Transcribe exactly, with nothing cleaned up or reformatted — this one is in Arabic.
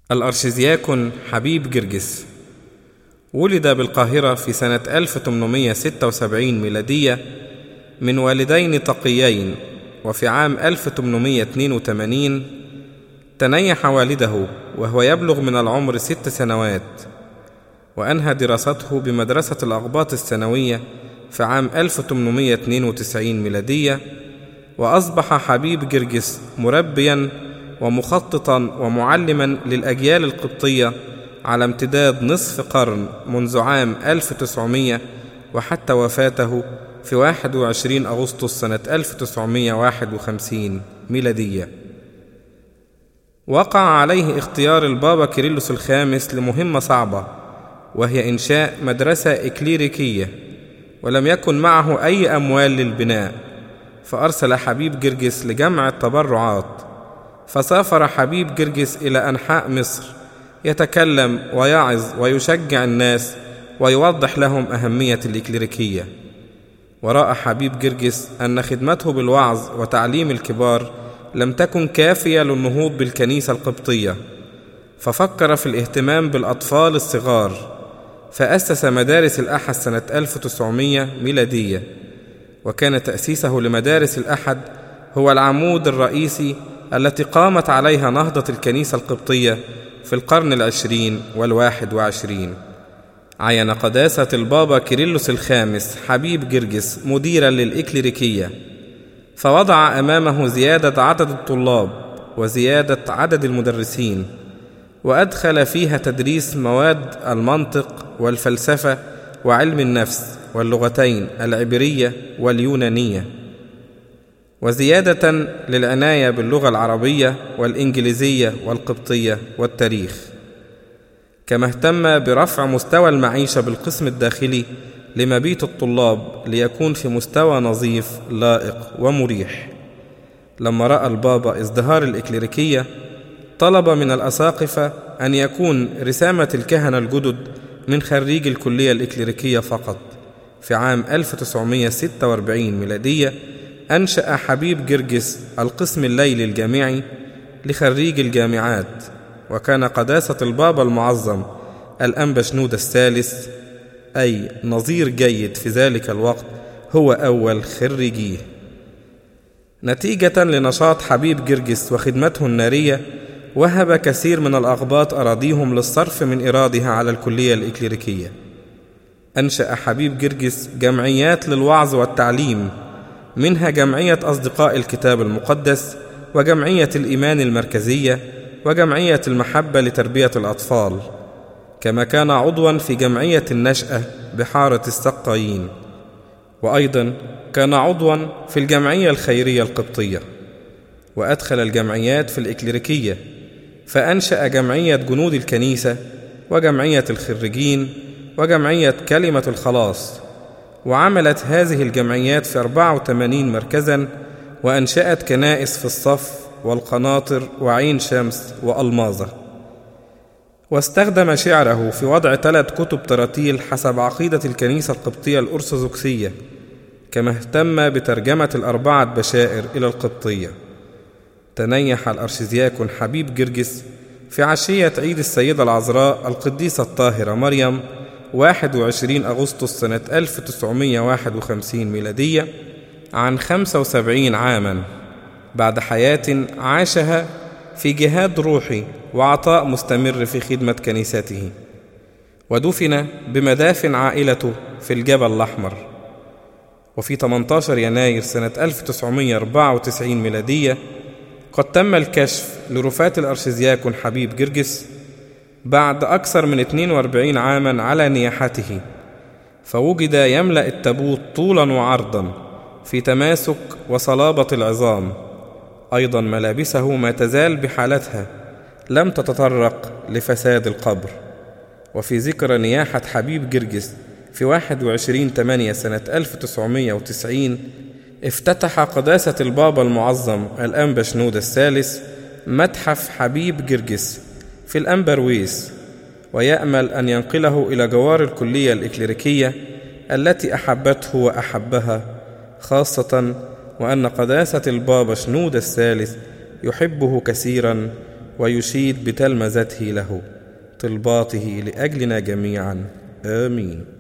الأرشدياكون حبيب جرجس ولد بالقاهرة في سنة ألف وثمانمائة وستة وسبعين ميلادية من والدين تقيين، وفي عام ألف وثمانمائة واثنين وثمانين تنيح والده وهو يبلغ من العمر ست سنوات، وأنهى دراسته بمدرسة الأقباط الثانوية في عام ألف وثمانمائة واثنين وتسعين ميلادية، وأصبح حبيب جرجس مربياً ومخططاً ومعلماً للأجيال القبطية على امتداد نصف قرن منذ عام ألف وتسعمائة وحتى وفاته في واحد وعشرين أغسطس سنة ألف وتسعمائة وواحد وخمسين ميلادية. وقع عليه اختيار البابا كيرلس الخامس لمهمة صعبة، وهي إنشاء مدرسة إكليريكية، ولم يكن معه أي أموال للبناء، فأرسل حبيب جرجس لجمع التبرعات. فسافر حبيب جرجس إلى أنحاء مصر يتكلم ويعظ ويشجع الناس ويوضح لهم أهمية الإكليريكية. ورأى حبيب جرجس أن خدمته بالوعظ وتعليم الكبار لم تكن كافية للنهوض بالكنيسة القبطية، ففكر في الاهتمام بالأطفال الصغار، فأسس مدارس الأحد سنة ألف وتسعمائة ميلادية. وكان تأسيسه لمدارس الأحد هو العمود الرئيسي التي قامت عليها نهضة الكنيسة القبطية في القرن العشرين والواحد وعشرين. عين قداسة البابا كيرلس الخامس حبيب جرجس مديرا للإكليريكية، فوضع أمامه زيادة عدد الطلاب وزيادة عدد المدرسين، وأدخل فيها تدريس مواد المنطق والفلسفة وعلم النفس واللغتين العبرية واليونانية، وزيادة للعناية باللغة العربية والإنجليزية والقبطية والتاريخ. كما اهتم برفع مستوى المعيشة بالقسم الداخلي لمبيت الطلاب ليكون في مستوى نظيف لائق ومريح. لما رأى البابا ازدهار الإكليريكية طلب من الأساقفة أن يكون رسامة الكهنة الجدد من خريج الكلية الإكليريكية فقط. في عام ألف وتسعمائة وستة وأربعين ميلادية أنشأ حبيب جرجس القسم الليلي الجامعي لخريج الجامعات، وكان قداسة البابا المعظم الأنبا شنودة الثالث أي نظير جيد في ذلك الوقت هو أول خريجيه. نتيجة لنشاط حبيب جرجس وخدمته النارية وهب كثير من الأقباط أراضيهم للصرف من إيرادها على الكلية الإكليريكية. أنشأ حبيب جرجس جمعيات للوعظ والتعليم، منها جمعية أصدقاء الكتاب المقدس، وجمعية الإيمان المركزية، وجمعية المحبة لتربية الأطفال. كما كان عضوا في جمعية النشأة بحارة السقايين، وأيضا كان عضوا في الجمعية الخيرية القبطية. وأدخل الجمعيات في الإكليريكية، فأنشأ جمعية جنود الكنيسة، وجمعية الخريجين، وجمعية كلمة الخلاص. وعملت هذه الجمعيات في أربعة وثمانين مركزا، وأنشأت كنائس في الصف والقناطر وعين شمس وألماظة. واستخدم شعره في وضع ثلاث كتب تراتيل حسب عقيدة الكنيسة القبطية الأرثوذكسية. كما اهتم بترجمة الأربعة بشائر إلى القبطية. تنيح الأرشدياكون حبيب جرجس في عشية عيد السيدة العذراء القديسة الطاهرة مريم واحد وعشرين أغسطس سنة ألف وتسعمائة وواحد وخمسين ميلادية عن خمسة وسبعين عاما، بعد حياة عاشها في جهاد روحي وعطاء مستمر في خدمة كنيسته. ودفن بمدافن عائلته في الجبل الأحمر. وفي ثمانية عشر يناير سنة ألف وتسعمائة وأربعة وتسعين ميلادية قد تم الكشف لرفاة الأرشدياكون حبيب جرجس بعد أكثر من اثنين وأربعين عاما على نياحته، فوجد يملأ التابوت طولا وعرضا في تماسك وصلابة العظام. أيضا ملابسه ما تزال بحالتها، لم تتطرق لفساد القبر. وفي ذكرى نياحة حبيب جرجس في واحد وعشرين ثمانية سنة ألف وتسعمائة وتسعين افتتح قداسة البابا المعظم الأنبا شنودة الثالث متحف حبيب جرجس في الأنبرويس، ويأمل أن ينقله إلى جوار الكلية الإكليريكية التي أحبته وأحبها، خاصة وأن قداسة البابا شنودة الثالث يحبه كثيرا ويشيد بتلمذته له. طلباته لأجلنا جميعا. آمين.